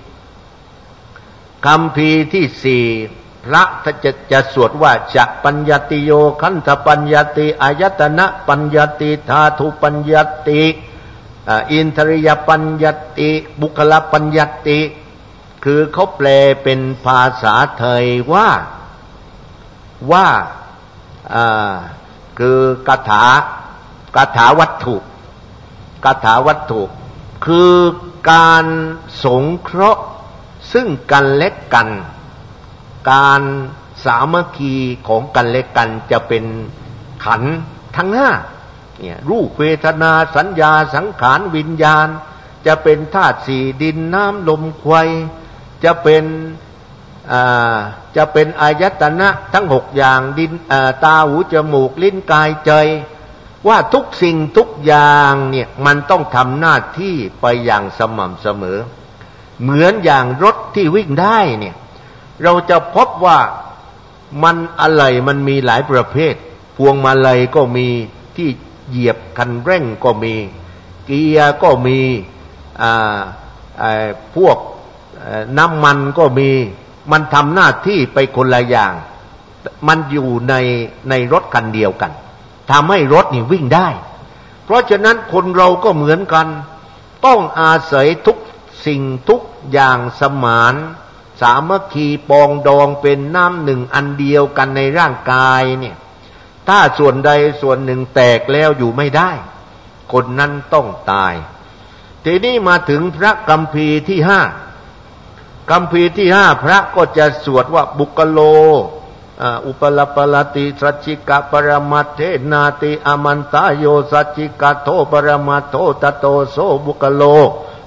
คัมภีร์ที่สี่พระจะจะสวดว่าจะปัญญติโยขันธปัญญติอายตนะปัญญติธาตุปัญญติอินทริยปัญญติบุคลปัญญติคือเขาแปลเป็นภาษาไทยว่าว่าอ่าคือกถากถาวัตถุกถาวัตถุคือการสงเคราะห์ซึ่งกันและกันการสามัคคีของกันและกันจะเป็นขันธ์ทั้งห้าเนี่ยรูปเวทนาสัญญาสังขารวิญญาณจะเป็นธาตุสี่ดินน้ำลมไฟจะเป็นอ่าจะเป็นอายตนะทั้งหกอย่างดินอ่าตาหูจมูกลิ้นกายใจว่าทุกสิ่งทุกอย่างเนี่ยมันต้องทำหน้าที่ไปอย่างสม่ำเสมอเหมือนอย่างรถที่วิ่งได้เนี่ยเราจะพบว่ามันอะไรมันมีหลายประเภทพวงมาลัยก็มีที่เหยียบคันเร่งก็มีเกียร์ก็มีอ่าไอ้พวกน้ำมันก็มีมันทำหน้าที่ไปคนละอย่างมันอยู่ในในรถคันเดียวกันทำให้รถนี่วิ่งได้เพราะฉะนั้นคนเราก็เหมือนกันต้องอาศัยทุกสิ่งทุกอย่างสมานสามัคคีปองดองเป็นน้ำหนึ่งอันเดียวกันในร่างกายเนี่ยถ้าส่วนใดส่วนหนึ่งแตกแล้วอยู่ไม่ได้คนนั้นต้องตายทีนี้มาถึงพระคัมภีร์ที่ห้าคัมภีร์ที่ห้าพระก็จะสวดว่าบุคโลอุปลปลติสัจจิกะปรมัตเทนาติอมันตโยสัจจิกะโทปรมัตโทตโตโสบุคโล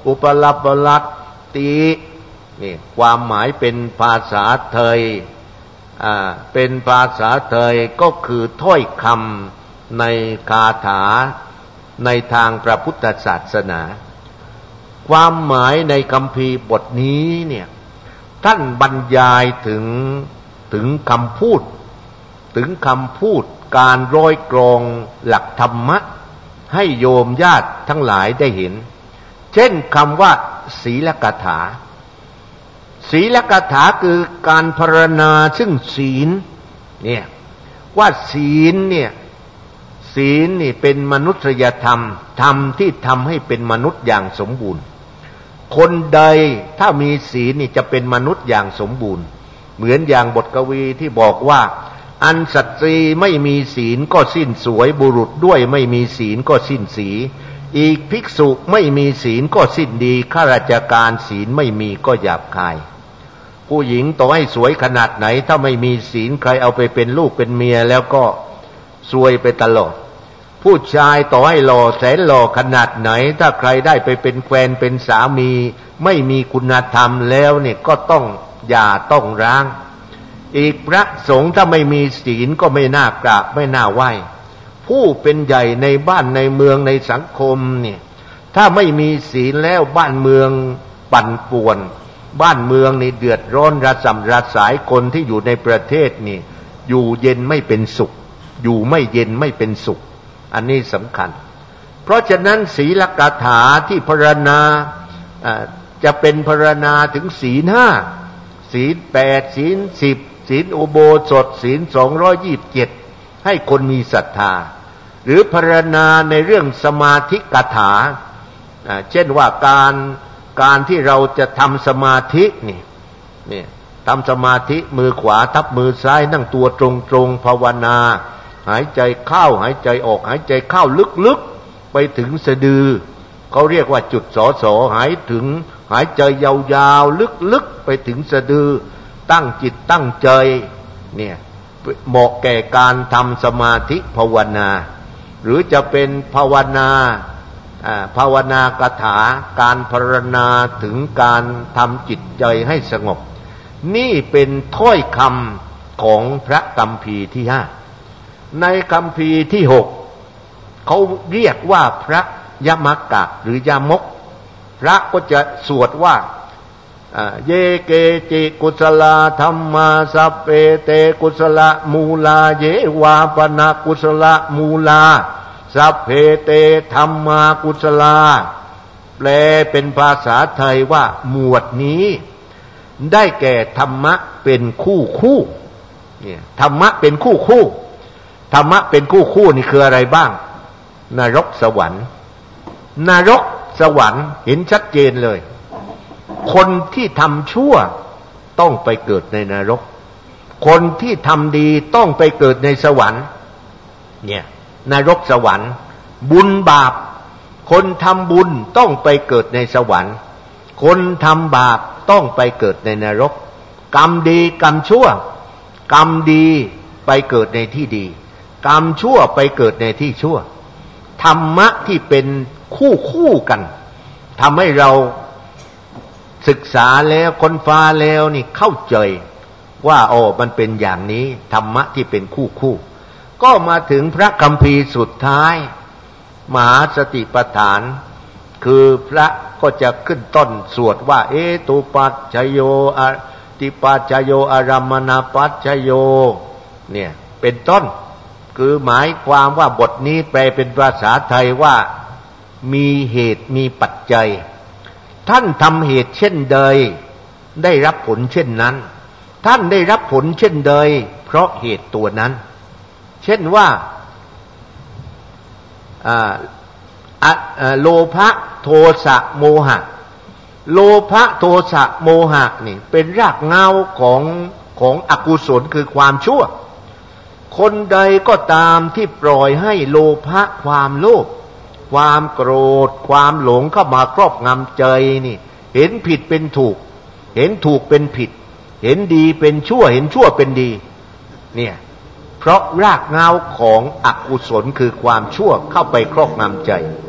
อุปลัปปลัตตินี่ความหมายเป็นภาษาไทยอ่าเป็นภาษาไทยก็คือถ้อยคำในคาถาในทางพระพุทธศาสนาความหมายในคัมภีร์บทนี้เนี่ยท่านบรรยายถึงถึงคำพูดถึงคำพูดการร้อยกรองหลักธรรมะให้โยมญาติทั้งหลายได้เห็นเช่นคำว่าศีลกถาศีลกถาคือการพรรณนาซึ่งศีลเนี่ยว่าศีลเนี่ยศีลนี่เป็นมนุษยธรรมธรรมที่ทำให้เป็นมนุษย์อย่างสมบูรณ์คนใดถ้ามีศีลนี่จะเป็นมนุษย์อย่างสมบูรณ์เหมือนอย่างบทกวีที่บอกว่าอันสตรีไม่มีศีลก็สิ้นสวยบุรุษด้วยไม่มีศีลก็สิ้นสีอีกภิกษุไม่มีศีลก็สิ้นดีข้าราชการศีลไม่มีก็หยาบคายผู้หญิงต่อให้สวยขนาดไหนถ้าไม่มีศีลใครเอาไปเป็นลูกเป็นเมียแล้วก็ซวยไปตลอดผู้ชายต่อให้หล่อแสนหล่อขนาดไหนถ้าใครได้ไปเป็นแฟนเป็นสามีไม่มีคุณธรรมแล้วเนี่ยก็ต้องหย่าต้องร้างอีกพระสงฆ์ถ้าไม่มีศีลก็ไม่น่ากราบไม่น่าไหว้ผู้เป็นใหญ่ในบ้านในเมืองในสังคมเนี่ยถ้าไม่มีศีลแล้วบ้านเมืองปั่นป่วนบ้านเมืองนี่เดือดร้อนระสำระสายคนที่อยู่ในประเทศนี่อยู่เย็นไม่เป็นสุขอยู่ไม่เย็นไม่เป็นสุขอันนี้สำคัญเพราะฉะนั้นศีลกถาที่พรรณนาจะเป็นพรรณนาถึงศีลห้าศีลแปดศีลสิบศีลอุโบสถศีลสองร้อยยี่สิบเจ็ดให้คนมีศรัทธาหรือพรรณนาในเรื่องสมาธิกถาเช่นว่าการการที่เราจะทำสมาธินี่นี่ทำสมาธิมือขวาทับมือซ้ายนั่งตัวตรงๆภาวนาหายใจเข้าหายใจออกหายใจเข้าลึกๆไปถึงสะดือเขาเรียกว่าจุดสอสอหายถึงหายใจยาวๆลึกๆไปถึงสะดือตั้งจิตตั้งใจเนี่ยเหมาะแก่การทำสมาธิภาวนาหรือจะเป็นภาวนาภาวนากถาการพรรณนาถึงการทำจิตใจให้สงบนี่เป็นถ้อยคำของพระคัมภีร์ที่ห้าในคัมภีร์ที่หกเขาเรียกว่าพระยมกะหรือยมกพระก็จะสวดว่าเยเกจิกุศลธัมมาสัพเพเตกุศลมูลาเยวาปนากุศลมูลาสัพเพเตธัมมากุศลาแปลเป็นภาษาไทยว่าหมวดนี้ได้แก่ธรรมะเป็นคู่คู่เนี่ยธรรมะเป็นคู่คู่ธรรมะเป็นคู่คู่นี่คืออะไรบ้างนรกสวรรค์นรกสวรรค์เห็นชัดเจนเลยคนที่ทำชั่วต้องไปเกิดในนรกคนที่ทำดีต้องไปเกิดในสวรรค์เนี่ยนรกสวรรค์บุญบาปคนทำบุญต้องไปเกิดในสวรรค์คนทำบาปต้องไปเกิดในนรกกรรมดีกรรมชั่วกรรมดีไปเกิดในที่ดีกรรมชั่วไปเกิดในที่ชั่วธรรมะที่เป็นคู่คู่กันทำให้เราศึกษาแล้วค้นฟ้าแล้วนี่เข้าใจว่าโอ้มันเป็นอย่างนี้ธรรมะที่เป็นคู่คู่ก็มาถึงพระคัมภีร์สุดท้ายมหาสติปัฏฐานคือพระก็จะขึ้นต้นสวดว่าเอตุปัจจโยอติปัจจโยอารัมมณปัจจโยเนี่ยเป็นต้นคือหมายความว่าบทนี้แปลเป็นภาษาไทยว่ามีเหตุมีปัจจัยท่านทำเหตุเช่นใดได้รับผลเช่นนั้นท่านได้รับผลเช่นใดเพราะเหตุตัวนั้นเช่นว่าโลภะโทสะโมหะโลภะโทสะโมหะนี่เป็นรากเหง้าของของอกุศลคือความชั่วคนใดก็ตามที่ปล่อยให้โลภะความโลภความโกรธความหลงเข้ามาครอบงำใจนี่เห็นผิดเป็นถูกเห็นถูกเป็นผิดเห็นดีเป็นชั่วเห็นชั่วเป็นดีเนี่ยเพราะรากเหง้าของอกุศลคือความชั่วเข้าไปครอบงำใจ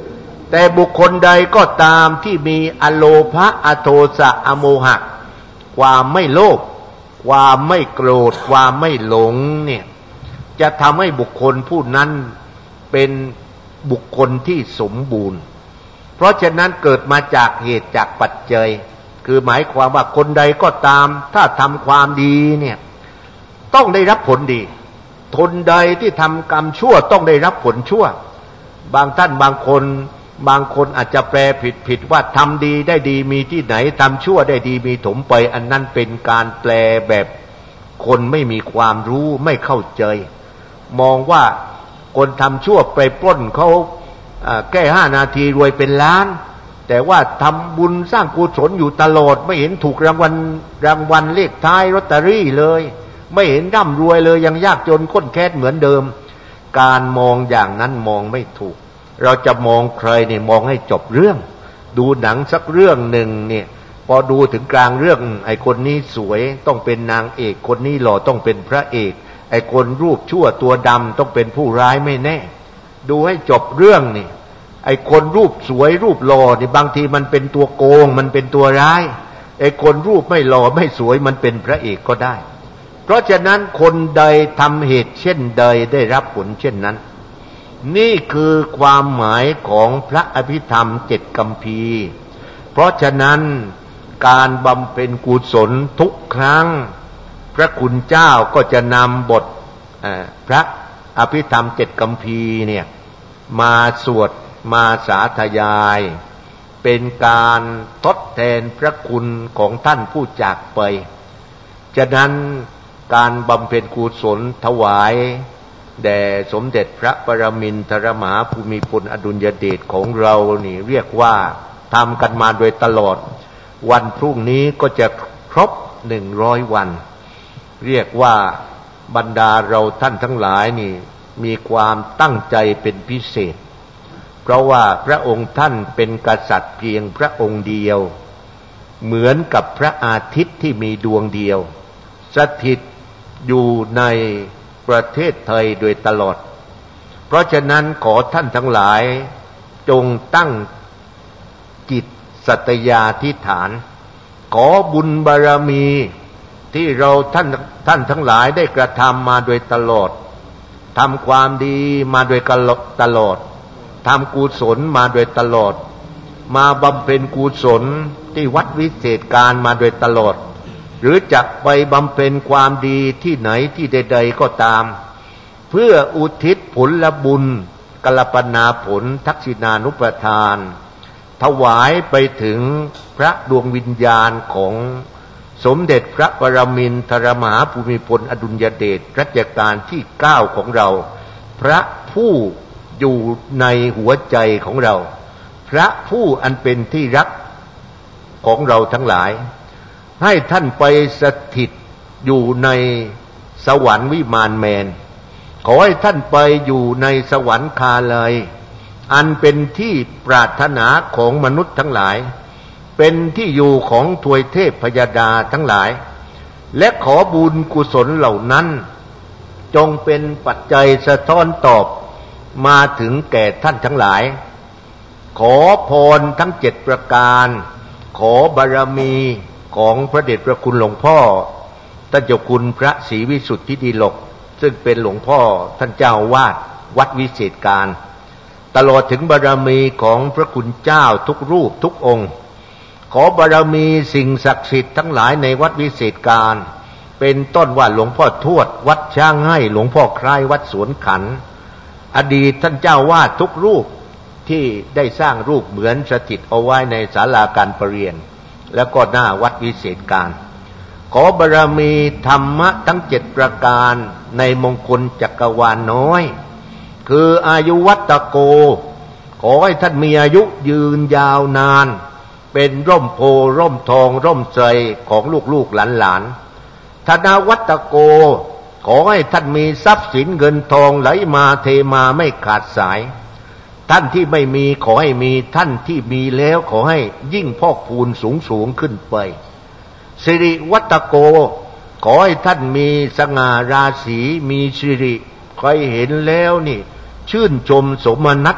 แต่บุคคลใดก็ตามที่มีอโลภะอโทสะอโมหะความไม่โลภความไม่โกรธความไม่หลงเนี่ยจะทำให้บุคคลผู้นั้นเป็นบุคคลที่สมบูรณ์เพราะฉะนั้นเกิดมาจากเหตุจากปัจจัยคือหมายความว่าคนใดก็ตามถ้าทำความดีเนี่ยต้องได้รับผลดีคนใดที่ทำกรรมชั่วต้องได้รับผลชั่วบางท่านบางคนบางคนอาจจะแปลผิดผิดว่าทำดีได้ดีมีที่ไหนทำชั่วได้ดีมีถมไปอันนั้นเป็นการแปลแบบคนไม่มีความรู้ไม่เข้าใจมองว่าคนทำชั่วไปปล้นเขาแค่ห้านาทีรวยเป็นล้านแต่ว่าทำบุญสร้างกุศลอยู่ตลอดไม่เห็นถูกรางวัลรางวัลเลขท้ายลอตเตอรี่เลยไม่เห็นร่ำรวยเลยยังยากจนข้นแค้นเหมือนเดิมการมองอย่างนั้นมองไม่ถูกเราจะมองใครเนี่ยมองให้จบเรื่องดูหนังสักเรื่องหนึ่งเนี่ยพอดูถึงกลางเรื่องไอ้คนนี้สวยต้องเป็นนางเอกคนนี้หล่อต้องเป็นพระเอกไอ้คนรูปชั่วตัวดำต้องเป็นผู้ร้ายไม่แน่ดูให้จบเรื่องนี่ไอ้คนรูปสวยรูปหล่อนี่บางทีมันเป็นตัวโกงมันเป็นตัวร้ายไอ้คนรูปไม่หล่อไม่สวยมันเป็นพระเอกก็ได้เพราะฉะนั้นคนใดทำเหตุเช่นใดได้รับผลเช่นนั้นนี่คือความหมายของพระอภิธรรมเจ็ดคัมภีร์เพราะฉะนั้นการบำเพ็ญกุศลทุกครั้งพระคุณเจ้าก็จะนำบทพระอภิธรรมเจ็ดคัมภีร์เนี่ยมาสวดมาสาธยายเป็นการทดแทนพระคุณของท่านผู้จากไปฉะนั้นการบำเพ็ญกุศลถวายแด่สมเด็จพระปรมินทรมหาภูมิพลอดุลยเดชของเรานี่เรียกว่าทำกันมาโดยตลอดวันพรุ่งนี้ก็จะครบหนึ่งร้อยวันเรียกว่าบรรดาเราท่านทั้งหลายนี่มีความตั้งใจเป็นพิเศษเพราะว่าพระองค์ท่านเป็นกษัตริย์เพียงพระองค์เดียวเหมือนกับพระอาทิตย์ที่มีดวงเดียวสถิตอยู่ในประเทศไทยโดยตลอดเพราะฉะนั้นขอท่านทั้งหลายจงตั้งจิตสัตยาธิษฐานขอบุญบารมีที่เราท่านท่านทั้งหลายได้กระทำมาโดยตลอดทำความดีมาโดยตลอดทำกุศลมาโดยตลอดมาบำเพ็ญกุศลที่วัดวิเศษการมาโดยตลอดหรือจักไปบำเพ็ญความดีที่ไหนที่ใดๆก็ตามเพื่ออุทิศผลบุญกัลปนาผลทักษิณานุปทานถวายไปถึงพระดวงวิญญาณของสมเด็จพระปรมินทรมหาภูมิพลอดุลยเดชรัชกาลที่เก้าของเราพระผู้อยู่ในหัวใจของเราพระผู้อันเป็นที่รักของเราทั้งหลายให้ท่านไปสถิตอยู่ในสวรรค์วิมานแมนขอให้ท่านไปอยู่ในสวรรคาลัยอันเป็นที่ปรารถนาของมนุษย์ทั้งหลายเป็นที่อยู่ของทวยเทพพยดาทั้งหลายและขอบุญกุศลเหล่านั้นจงเป็นปัจจัยสะท้อนตอบมาถึงแก่ท่านทั้งหลายขอพรทั้งเจ็ดประการขอบารมีของพระเดชพระคุณหลวงพ่อท่านเจ้าคุณพระศรีวิสุทธิดีหลกซึ่งเป็นหลวงพ่อท่านเจ้าวาดวัดวิเศษการตลอดถึงบารมีของพระคุณเจ้าทุกรูปทุกองค์ขอบารมีสิ่งศักดิ์สิทธิ์ทั้งหลายในวัดวิเศษการเป็นต้นว่าหลวงพ่อทวดวัดช้างให้หลวงพ่อคล้ายวัดสวนขันอดีตท่านเจ้าวาดทุกรูปที่ได้สร้างรูปเหมือนสถิตเอาไว้ในศาลาการประเรียนแล้วก็หน้าวัดวิเศษการขอบารมีธรรมะทั้งเจ็ดประการในมงคลจักรวาลน้อยคืออายุวัตโกขอให้ท่านมีอายุยืนยาวนานเป็นร่มโพร่มทองร่มไทรของลูกๆหลานๆธนาวัตโกขอให้ท่านมีทรัพย์สินเงินทองไหลมาเทมาไม่ขาดสายท่านที่ไม่มีขอให้มีท่านที่มีแล้วขอให้ยิ่งพอกพูนสูงสูงขึ้นไปสิริวัตโกขอให้ท่านมีสง่าราศีมีสิริใครเห็นแล้วนี่ชื่นชมสมนัส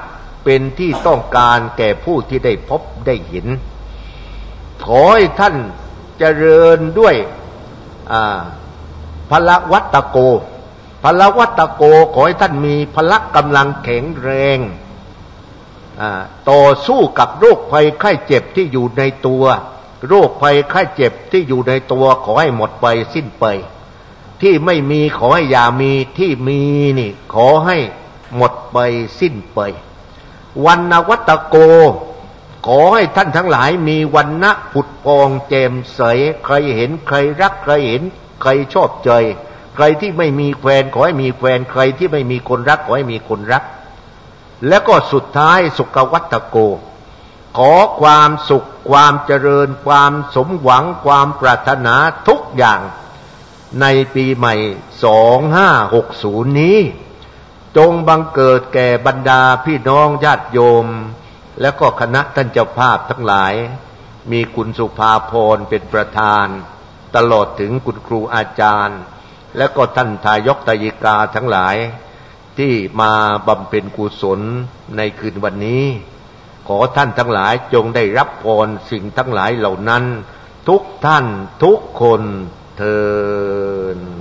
เป็นที่ต้องการแก่ผู้ที่ได้พบได้เห็นขอให้ท่านเจริญด้วยพละวัตโกพละวัตโกขอให้ท่านมีพละกำลังแข็งแรงต่อสู้กับโรคภัยไข้เจ็บที่อยู่ในตัวโรคภัยไข้เจ็บที่อยู่ในตัวขอให้หมดไปสิ้นไปที่ไม่มีขอให้อย่ามีที่มีนี่ขอให้หมดไปสิ้นไปวรรณวัตโกขอให้ท่านทั้งหลายมีวรรณะผุดพองแจ่มใสใครเห็นใครรักใครเห็นใครชอบใจใครที่ไม่มีแฟนขอให้มีแฟนใครที่ไม่มีคนรักขอให้มีคนรักและก็สุดท้ายสุขวัตโกขอความสุขความเจริญความสมหวังความปรารถนาทุกอย่างในปีใหม่สองห้าหกศูนย์นี้จงบังเกิดแก่บรรดาพี่น้องญาติโยมและก็คณะท่านเจ้าภาพทั้งหลายมีคุณสุภาพรเป็นประธานตลอดถึงคุณครูอาจารย์และก็ท่านทายกทายิกาทั้งหลายที่มาบำเพ็ญกุศลในคืนวันนี้ขอท่านทั้งหลายจงได้รับพรสิ่งทั้งหลายเหล่านั้นทุกท่านทุกคนเทอญ